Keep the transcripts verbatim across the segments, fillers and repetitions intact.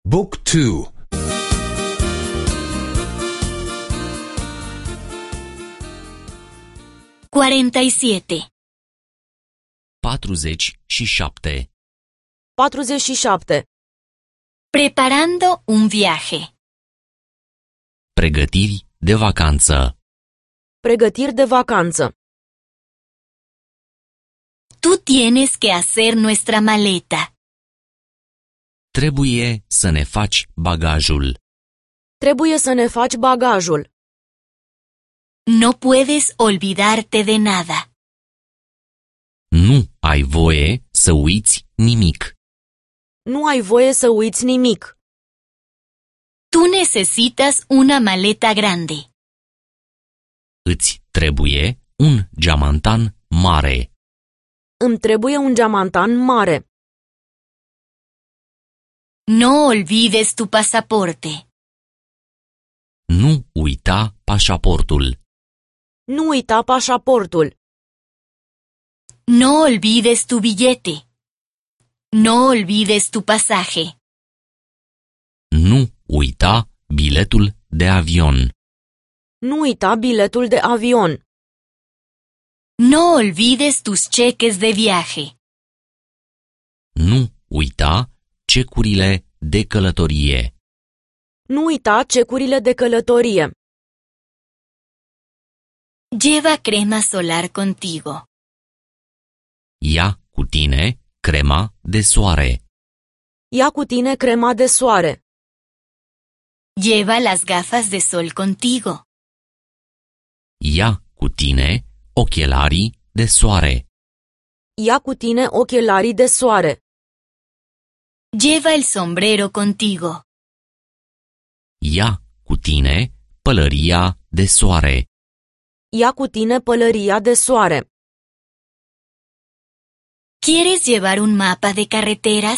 Book two. cuarenta y siete. patruzeci și șapte. patruzeci și șapte. Preparando un viaje. Pregătiri de vacanță. Pregătiri de vacanță. Tú tienes que hacer nuestra maleta. Trebuie să ne faci bagajul. Trebuie să ne faci bagajul. No puedes olvidarte de nada. Nu ai voie să uiți nimic. Nu ai voie să uiți nimic. Tú necesitas una maleta grande. Îți trebuie un geamantan mare. Îmi trebuie un geamantan mare. No olvides tu pasaporte. Nu uita pașaportul. Nu uita pașaportul. No olvides tu billete. No olvides tu pasaje. Nu uita biletul de avion. Nu uita biletul de avion. No olvides tus cheques de viaje. Nu uita cecurile de călătorie. Nu uita cecurile de călătorie. Lleva crema solar contigo. Ia cu tine crema de soare. Ia cu tine crema de soare. Lleva las gafas de sol contigo. Ia cu tine ochelarii de soare. Ia cu tine ochelarii de soare. Lleva el sombrero contigo. Ia cu tine pălăria de soare. Ia cu tine pălăria de soare. ¿Quieres llevar un mapa de carreteras?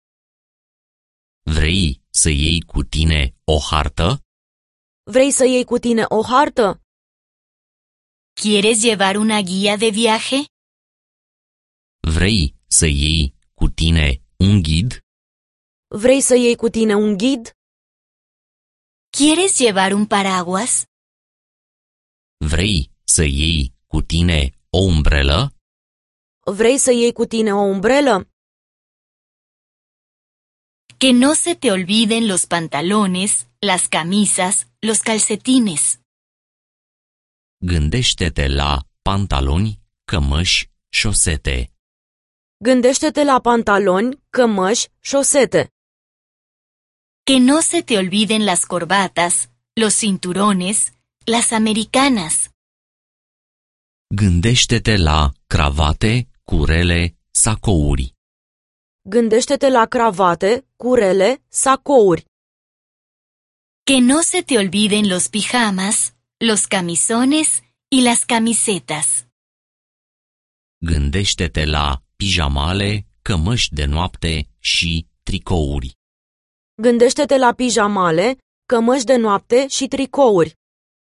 Vrei să iei cu tine o hartă? Vrei să iei cu tine o hartă? ¿Quieres llevar una guía de viaje? Vrei să iei cu tine un ghid? Vrei să iei cu tine un ghid? ¿Quieres llevar un paraguas? Vrei să iei cu tine o umbrelă? Vrei să iei cu tine o umbrelă? Que no se te olviden los pantalones, las camisas, los calcetines. Gândește-te la pantaloni, cămăși, șosete. Gândește-te la pantaloni, cămăși, șosete. Que no se te olviden las corbatas, los cinturones, las americanas. Gândește-te la cravate, curele, sacouri. Gândește-te la cravate, curele, sacouri. Que no se te olviden los pijamas, los camisones y las camisetas. Gândește-te la pijamale, cămăși de noapte și tricouri. Gândește-te la pijamale, cămăși de noapte și tricouri.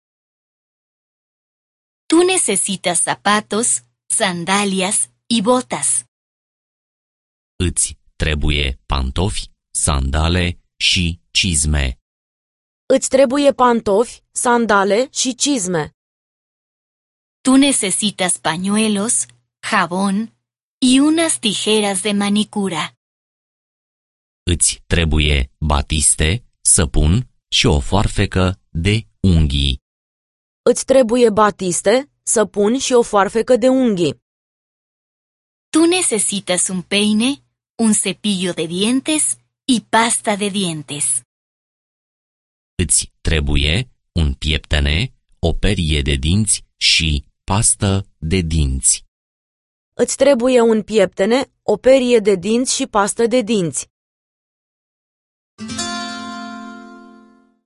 Tú necesitas zapatos, sandalias y botas. Îți trebuie pantofi, sandale și cizme. Îți trebuie pantofi, sandale și cizme. Tú necesitas pañuelos, jabón y unas tijeras de manicura. Îți trebuie batiste, săpun și o foarfecă de unghii. Îți trebuie batiste, săpun și o foarfecă de unghii. Tú necesitas un peine, un cepillo de dientes y pasta de dientes. Îți trebuie un pieptene, o perie de dinți și pastă de dinți. Îți trebuie un pieptene, o perie de dinți și pastă de dinți.